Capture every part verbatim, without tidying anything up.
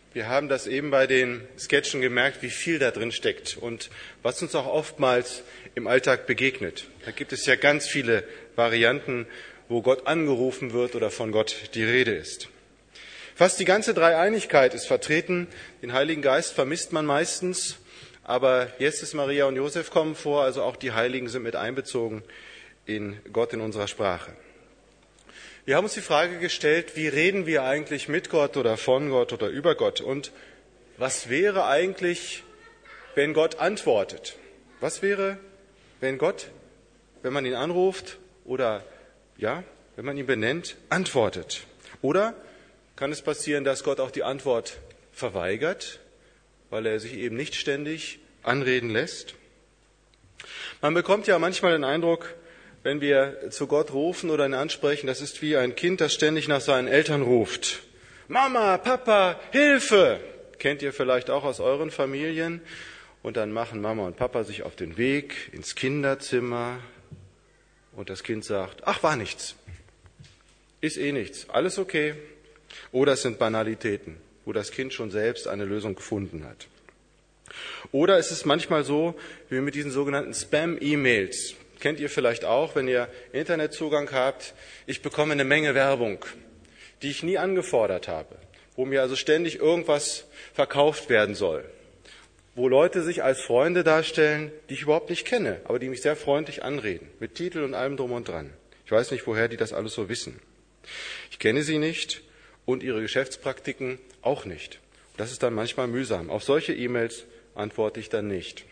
Wir haben das eben bei den Sketchen gemerkt, wie viel da drin steckt und was uns auch oftmals im Alltag begegnet. Da gibt es ja ganz viele Varianten, wo Gott angerufen wird oder von Gott die Rede ist. Fast die ganze Dreieinigkeit ist vertreten. Den Heiligen Geist vermisst man meistens, aber jetzt ist Maria und Josef kommen vor, also auch die Heiligen sind mit einbezogen in Gott in unserer Sprache. Wir haben uns die Frage gestellt, wie reden wir eigentlich mit Gott oder von Gott oder über Gott? Und was wäre eigentlich, wenn Gott antwortet? Was wäre, wenn Gott, wenn man ihn anruft oder ja, wenn man ihn benennt, antwortet? Oder kann es passieren, dass Gott auch die Antwort verweigert, weil er sich eben nicht ständig anreden lässt? Man bekommt ja manchmal den Eindruck, wenn wir zu Gott rufen oder ihn ansprechen, das ist wie ein Kind, das ständig nach seinen Eltern ruft. Mama, Papa, Hilfe! Kennt ihr vielleicht auch aus euren Familien? Und dann machen Mama und Papa sich auf den Weg ins Kinderzimmer und das Kind sagt, ach, war nichts. Ist eh nichts, alles okay. Oder es sind Banalitäten, wo das Kind schon selbst eine Lösung gefunden hat. Oder es ist manchmal so, wie mit diesen sogenannten Spam-E-Mails. Kennt ihr vielleicht auch, wenn ihr Internetzugang habt. Ich bekomme eine Menge Werbung, die ich nie angefordert habe, wo mir also ständig irgendwas verkauft werden soll, wo Leute sich als Freunde darstellen, die ich überhaupt nicht kenne, aber die mich sehr freundlich anreden, mit Titel und allem drum und dran. Ich weiß nicht, woher die das alles so wissen. Ich kenne sie nicht und ihre Geschäftspraktiken auch nicht. Das ist dann manchmal mühsam. Auf solche E-Mails antworte ich dann nicht.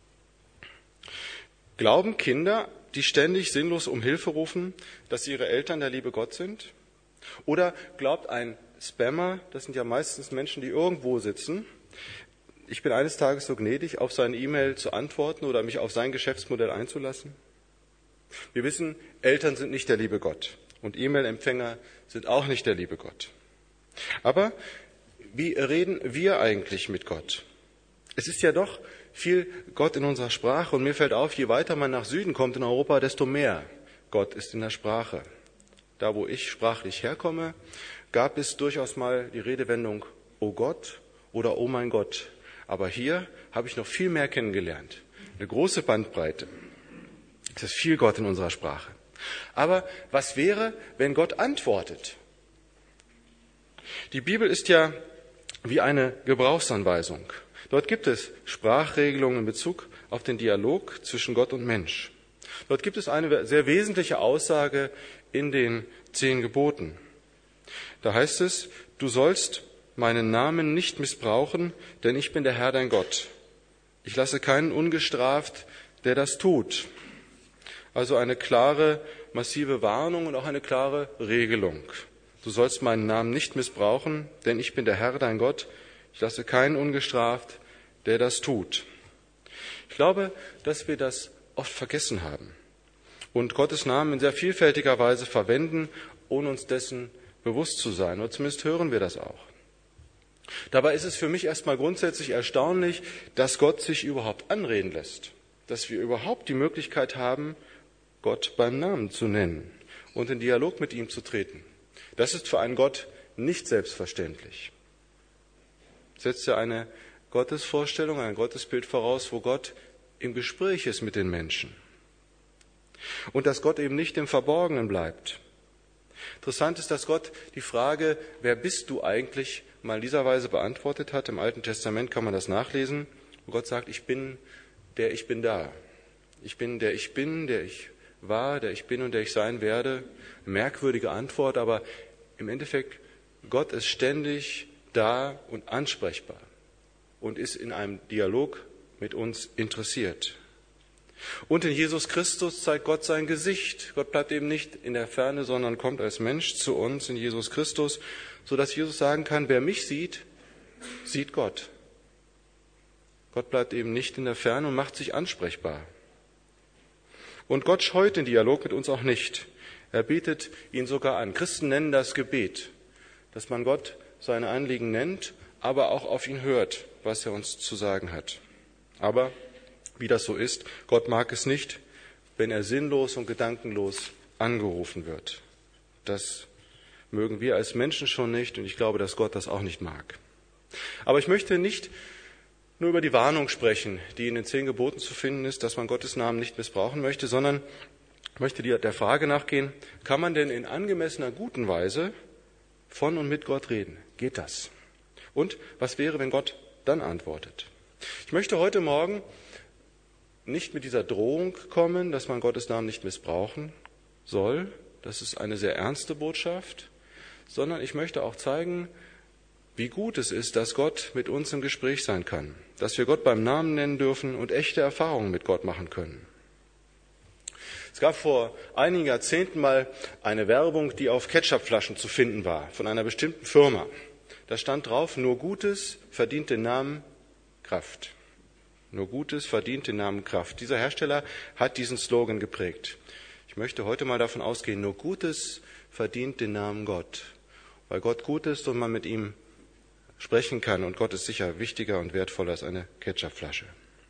Glauben Kinder, die ständig sinnlos um Hilfe rufen, dass ihre Eltern der liebe Gott sind? Oder glaubt ein Spammer, das sind ja meistens Menschen, die irgendwo sitzen, ich bin eines Tages so gnädig, auf seine E-Mail zu antworten oder mich auf sein Geschäftsmodell einzulassen? Wir wissen, Eltern sind nicht der liebe Gott und E-Mail-Empfänger sind auch nicht der liebe Gott. Aber wie reden wir eigentlich mit Gott? Es ist ja doch viel Gott in unserer Sprache und mir fällt auf, je weiter man nach Süden kommt in Europa, desto mehr Gott ist in der Sprache. Da, wo ich sprachlich herkomme, gab es durchaus mal die Redewendung "Oh Gott" oder "Oh mein Gott". Aber hier habe ich noch viel mehr kennengelernt. Eine große Bandbreite. Es ist viel Gott in unserer Sprache. Aber was wäre, wenn Gott antwortet? Die Bibel ist ja wie eine Gebrauchsanweisung. Dort gibt es Sprachregelungen in Bezug auf den Dialog zwischen Gott und Mensch. Dort gibt es eine sehr wesentliche Aussage in den zehn Geboten. Da heißt es, du sollst meinen Namen nicht missbrauchen, denn ich bin der Herr dein Gott. Ich lasse keinen ungestraft, der das tut. Also eine klare, massive Warnung und auch eine klare Regelung. Du sollst meinen Namen nicht missbrauchen, denn ich bin der Herr dein Gott. Ich lasse keinen ungestraft, der das tut. Ich glaube, dass wir das oft vergessen haben und Gottes Namen in sehr vielfältiger Weise verwenden, ohne uns dessen bewusst zu sein. Oder zumindest hören wir das auch. Dabei ist es für mich erstmal grundsätzlich erstaunlich, dass Gott sich überhaupt anreden lässt. Dass wir überhaupt die Möglichkeit haben, Gott beim Namen zu nennen und in Dialog mit ihm zu treten. Das ist für einen Gott nicht selbstverständlich. Setzt ja eine Gottesvorstellung, ein Gottesbild voraus, wo Gott im Gespräch ist mit den Menschen. Und dass Gott eben nicht im Verborgenen bleibt. Interessant ist, dass Gott die Frage, wer bist du eigentlich, mal in dieser Weise beantwortet hat. Im Alten Testament kann man das nachlesen, wo Gott sagt, ich bin der ich bin da. Ich bin der ich bin, der ich war, der ich bin und der ich sein werde. Eine merkwürdige Antwort, aber im Endeffekt, Gott ist ständig da und ansprechbar und ist in einem Dialog mit uns interessiert. Und in Jesus Christus zeigt Gott sein Gesicht. Gott bleibt eben nicht in der Ferne, sondern kommt als Mensch zu uns in Jesus Christus, sodass Jesus sagen kann, wer mich sieht, sieht Gott. Gott bleibt eben nicht in der Ferne und macht sich ansprechbar. Und Gott scheut den Dialog mit uns auch nicht. Er bietet ihn sogar an. Christen nennen das Gebet, dass man Gott seine Anliegen nennt, aber auch auf ihn hört, was er uns zu sagen hat. Aber wie das so ist, Gott mag es nicht, wenn er sinnlos und gedankenlos angerufen wird. Das mögen wir als Menschen schon nicht und ich glaube, dass Gott das auch nicht mag. Aber ich möchte nicht nur über die Warnung sprechen, die in den zehn Geboten zu finden ist, dass man Gottes Namen nicht missbrauchen möchte, sondern ich möchte der Frage nachgehen, kann man denn in angemessener, guten Weise von und mit Gott reden? Geht das? Und was wäre, wenn Gott dann antwortet? Ich möchte heute Morgen nicht mit dieser Drohung kommen, dass man Gottes Namen nicht missbrauchen soll. Das ist eine sehr ernste Botschaft. Sondern ich möchte auch zeigen, wie gut es ist, dass Gott mit uns im Gespräch sein kann. Dass wir Gott beim Namen nennen dürfen und echte Erfahrungen mit Gott machen können. Es gab vor einigen Jahrzehnten mal eine Werbung, die auf Ketchupflaschen zu finden war, von einer bestimmten Firma. Da stand drauf, nur Gutes verdient den Namen Kraft. Nur Gutes verdient den Namen Kraft. Dieser Hersteller hat diesen Slogan geprägt. Ich möchte heute mal davon ausgehen, nur Gutes verdient den Namen Gott. Weil Gott gut ist und man mit ihm sprechen kann. Und Gott ist sicher wichtiger und wertvoller als eine Ketchupflasche.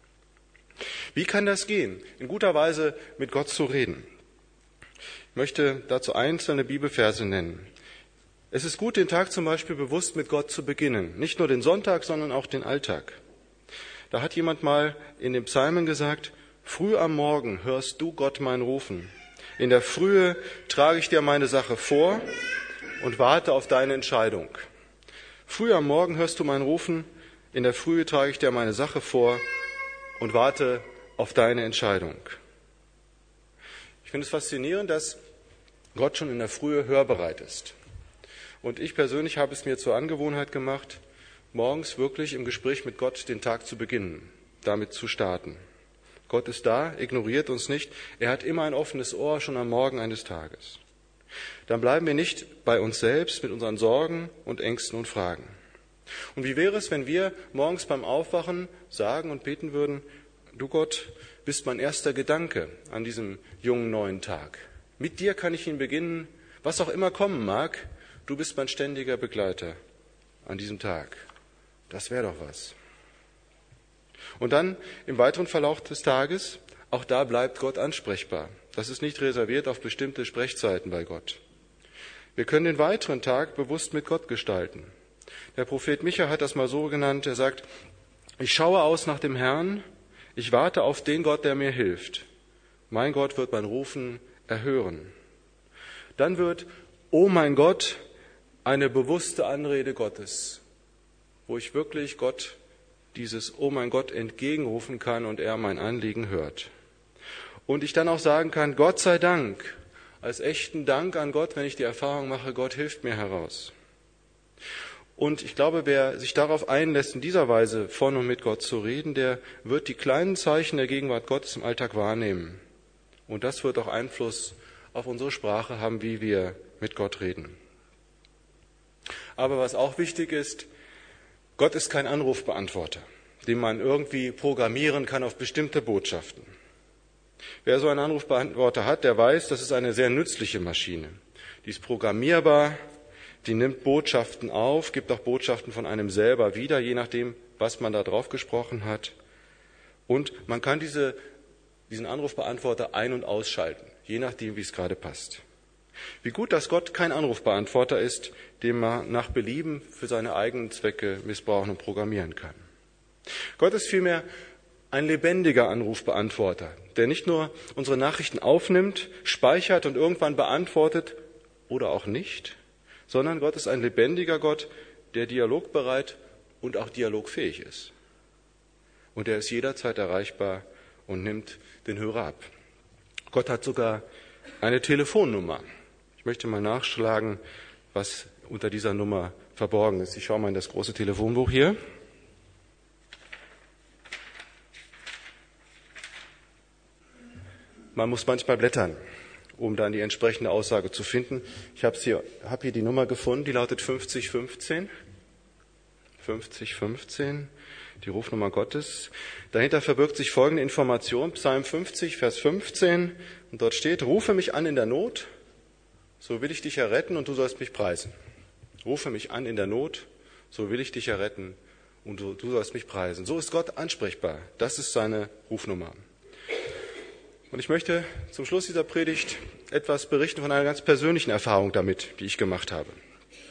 Wie kann das gehen? In guter Weise mit Gott zu reden. Ich möchte dazu einzelne Bibelverse nennen. Es ist gut, den Tag zum Beispiel bewusst mit Gott zu beginnen. Nicht nur den Sonntag, sondern auch den Alltag. Da hat jemand mal in den Psalmen gesagt, früh am Morgen hörst du Gott mein Rufen. In der Frühe trage ich dir meine Sache vor und warte auf deine Entscheidung. Früh am Morgen hörst du mein Rufen, in der Frühe trage ich dir meine Sache vor und warte auf deine Entscheidung. Ich finde es faszinierend, dass Gott schon in der Frühe hörbereit ist. Und ich persönlich habe es mir zur Angewohnheit gemacht, morgens wirklich im Gespräch mit Gott den Tag zu beginnen, damit zu starten. Gott ist da, ignoriert uns nicht. Er hat immer ein offenes Ohr schon am Morgen eines Tages. Dann bleiben wir nicht bei uns selbst mit unseren Sorgen und Ängsten und Fragen. Und wie wäre es, wenn wir morgens beim Aufwachen sagen und beten würden, du Gott bist mein erster Gedanke an diesem jungen neuen Tag. Mit dir kann ich ihn beginnen, was auch immer kommen mag. Du bist mein ständiger Begleiter an diesem Tag. Das wäre doch was. Und dann im weiteren Verlauf des Tages, auch da bleibt Gott ansprechbar. Das ist nicht reserviert auf bestimmte Sprechzeiten bei Gott. Wir können den weiteren Tag bewusst mit Gott gestalten. Der Prophet Micha hat das mal so genannt, er sagt, ich schaue aus nach dem Herrn, ich warte auf den Gott, der mir hilft. Mein Gott wird mein Rufen erhören. Dann wird, oh mein Gott, eine bewusste Anrede Gottes, wo ich wirklich Gott dieses Oh mein Gott entgegenrufen kann und er mein Anliegen hört. Und ich dann auch sagen kann, Gott sei Dank, als echten Dank an Gott, wenn ich die Erfahrung mache, Gott hilft mir heraus. Und ich glaube, wer sich darauf einlässt, in dieser Weise von und mit Gott zu reden, der wird die kleinen Zeichen der Gegenwart Gottes im Alltag wahrnehmen. Und das wird auch Einfluss auf unsere Sprache haben, wie wir mit Gott reden. Aber was auch wichtig ist, Gott ist kein Anrufbeantworter, den man irgendwie programmieren kann auf bestimmte Botschaften. Wer so einen Anrufbeantworter hat, der weiß, das ist eine sehr nützliche Maschine. Die ist programmierbar, die nimmt Botschaften auf, gibt auch Botschaften von einem selber wieder, je nachdem, was man da drauf gesprochen hat. Und man kann diese, diesen Anrufbeantworter ein- und ausschalten, je nachdem, wie es gerade passt. Wie gut, dass Gott kein Anrufbeantworter ist, den man nach Belieben für seine eigenen Zwecke missbrauchen und programmieren kann. Gott ist vielmehr ein lebendiger Anrufbeantworter, der nicht nur unsere Nachrichten aufnimmt, speichert und irgendwann beantwortet oder auch nicht, sondern Gott ist ein lebendiger Gott, der dialogbereit und auch dialogfähig ist. Und er ist jederzeit erreichbar und nimmt den Hörer ab. Gott hat sogar eine Telefonnummer. Ich möchte mal nachschlagen, was unter dieser Nummer verborgen ist. Ich schaue mal in das große Telefonbuch hier. Man muss manchmal blättern, um dann die entsprechende Aussage zu finden. Ich habe hier, hab hier die Nummer gefunden, die lautet fünfzig fünfzehn. fünfzig fünfzehn, die Rufnummer Gottes. Dahinter verbirgt sich folgende Information, Psalm fünfzig, Vers fünfzehn. Und dort steht, rufe mich an in der Not, so will ich dich erretten und du sollst mich preisen. Rufe mich an in der Not, so will ich dich erretten und du, du sollst mich preisen. So ist Gott ansprechbar. Das ist seine Rufnummer. Und ich möchte zum Schluss dieser Predigt etwas berichten von einer ganz persönlichen Erfahrung damit, die ich gemacht habe.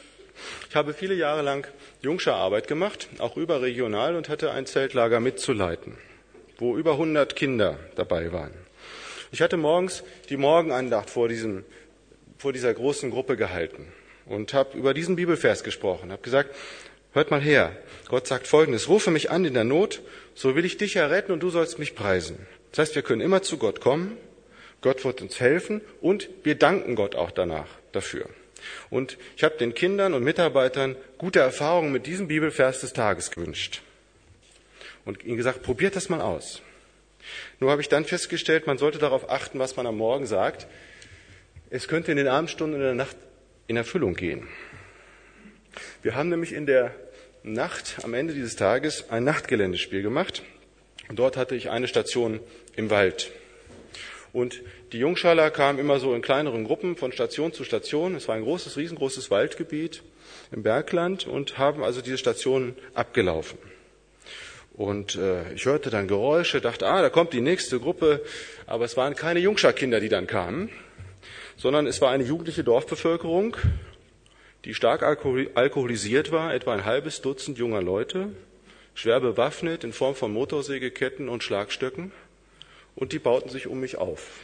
Ich habe viele Jahre lang Jungscherarbeit gemacht, auch überregional, und hatte ein Zeltlager mitzuleiten, wo über hundert Kinder dabei waren. Ich hatte morgens die Morgenandacht vor, diesem, vor dieser großen Gruppe gehalten und habe über diesen Bibelvers gesprochen, habe gesagt, hört mal her, Gott sagt Folgendes, rufe mich an in der Not, so will ich dich erretten und du sollst mich preisen. Das heißt, wir können immer zu Gott kommen, Gott wird uns helfen und wir danken Gott auch danach dafür. Und ich habe den Kindern und Mitarbeitern gute Erfahrungen mit diesem Bibelvers des Tages gewünscht und ihnen gesagt, probiert das mal aus. Nur habe ich dann festgestellt, man sollte darauf achten, was man am Morgen sagt. Es könnte in den Abendstunden in der Nacht in Erfüllung gehen. Wir haben nämlich in der Nacht, am Ende dieses Tages, ein Nachtgeländespiel gemacht. Und dort hatte ich eine Station im Wald. Und die Jungschaler kamen immer so in kleineren Gruppen von Station zu Station. Es war ein großes, riesengroßes Waldgebiet im Bergland und haben also diese Stationen abgelaufen. Und äh, ich hörte dann Geräusche, dachte, ah, da kommt die nächste Gruppe. Aber es waren keine Jungscherkinder, die dann kamen, sondern es war eine jugendliche Dorfbevölkerung, die stark alkoholisiert war, etwa ein halbes Dutzend junger Leute, schwer bewaffnet in Form von Motorsägeketten und Schlagstöcken, und die bauten sich um mich auf.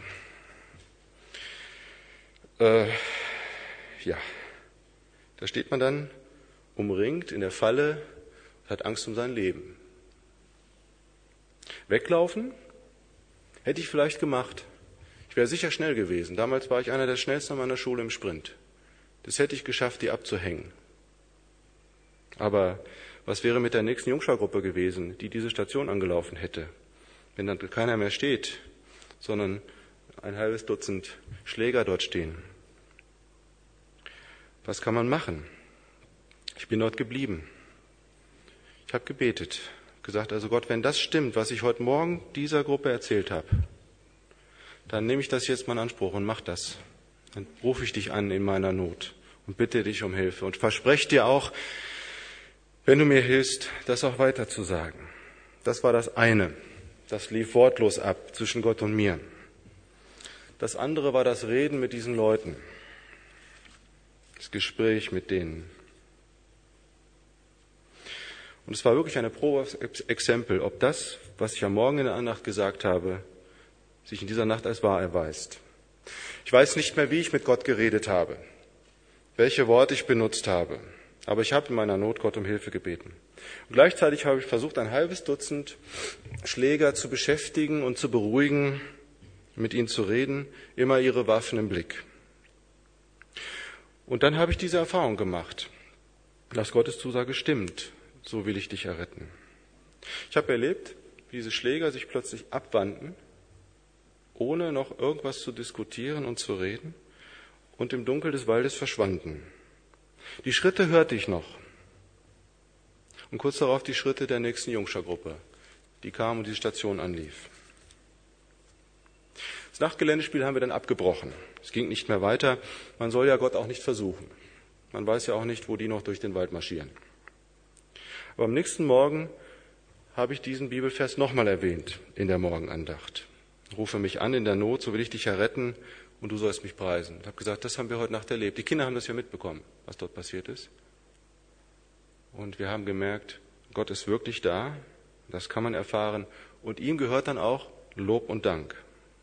Äh, ja, da steht man dann umringt in der Falle, hat Angst um sein Leben. Weglaufen hätte ich vielleicht gemacht. Ich wäre sicher schnell gewesen. Damals war ich einer der schnellsten an meiner Schule im Sprint. Das hätte ich geschafft, die abzuhängen. Aber was wäre mit der nächsten Jungschergruppe gewesen, die diese Station angelaufen hätte, wenn dann keiner mehr steht, sondern ein halbes Dutzend Schläger dort stehen? Was kann man machen? Ich bin dort geblieben. Ich habe gebetet, gesagt, also Gott, wenn das stimmt, was ich heute Morgen dieser Gruppe erzählt habe, dann nehme ich das jetzt mal in Anspruch und mache das. Dann rufe ich dich an in meiner Not und bitte dich um Hilfe und verspreche dir auch, wenn du mir hilfst, das auch weiter zu sagen. Das war das eine. Das lief wortlos ab zwischen Gott und mir. Das andere war das Reden mit diesen Leuten. Das Gespräch mit denen. Und es war wirklich eine Probe aufs Exempel, ob das, was ich am Morgen in der Andacht gesagt habe, sich in dieser Nacht als wahr erweist. Ich weiß nicht mehr, wie ich mit Gott geredet habe, welche Worte ich benutzt habe, aber ich habe in meiner Not Gott um Hilfe gebeten. Und gleichzeitig habe ich versucht, ein halbes Dutzend Schläger zu beschäftigen und zu beruhigen, mit ihnen zu reden, immer ihre Waffen im Blick. Und dann habe ich diese Erfahrung gemacht, dass Gottes Zusage stimmt, so will ich dich erretten. Ich habe erlebt, wie diese Schläger sich plötzlich abwandten, ohne noch irgendwas zu diskutieren und zu reden, und im Dunkel des Waldes verschwanden. Die Schritte hörte ich noch. Und kurz darauf die Schritte der nächsten Jungschergruppe, die kam und die Station anlief. Das Nachtgeländespiel haben wir dann abgebrochen. Es ging nicht mehr weiter. Man soll ja Gott auch nicht versuchen. Man weiß ja auch nicht, wo die noch durch den Wald marschieren. Aber am nächsten Morgen habe ich diesen Bibelvers nochmal erwähnt in der Morgenandacht. Rufe mich an in der Not, so will ich dich erretten und du sollst mich preisen. Ich habe gesagt, das haben wir heute Nacht erlebt. Die Kinder haben das ja mitbekommen, was dort passiert ist. Und wir haben gemerkt, Gott ist wirklich da, das kann man erfahren. Und ihm gehört dann auch Lob und Dank.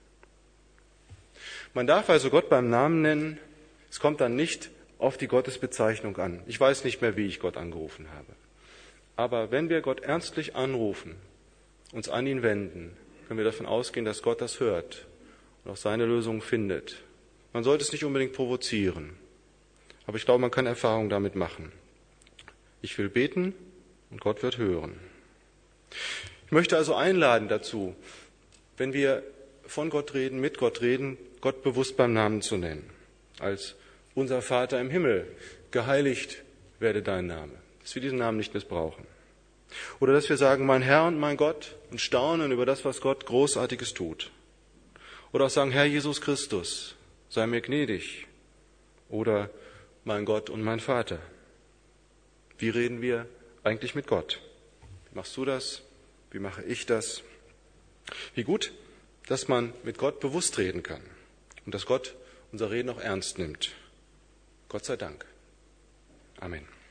Man darf also Gott beim Namen nennen, es kommt dann nicht auf die Gottesbezeichnung an. Ich weiß nicht mehr, wie ich Gott angerufen habe. Aber wenn wir Gott ernstlich anrufen, uns an ihn wenden, können wir davon ausgehen, dass Gott das hört und auch seine Lösung findet. Man sollte es nicht unbedingt provozieren, aber ich glaube, man kann Erfahrungen damit machen. Ich will beten und Gott wird hören. Ich möchte also einladen dazu, wenn wir von Gott reden, mit Gott reden, Gott bewusst beim Namen zu nennen. Als unser Vater im Himmel, geheiligt werde dein Name. Dass wir diesen Namen nicht missbrauchen. Oder dass wir sagen, mein Herr und mein Gott, und staunen über das, was Gott Großartiges tut. Oder auch sagen, Herr Jesus Christus, sei mir gnädig. Oder mein Gott und mein Vater. Wie reden wir eigentlich mit Gott? Wie machst du das? Wie mache ich das? Wie gut, dass man mit Gott bewusst reden kann und dass Gott unser Reden auch ernst nimmt. Gott sei Dank. Amen.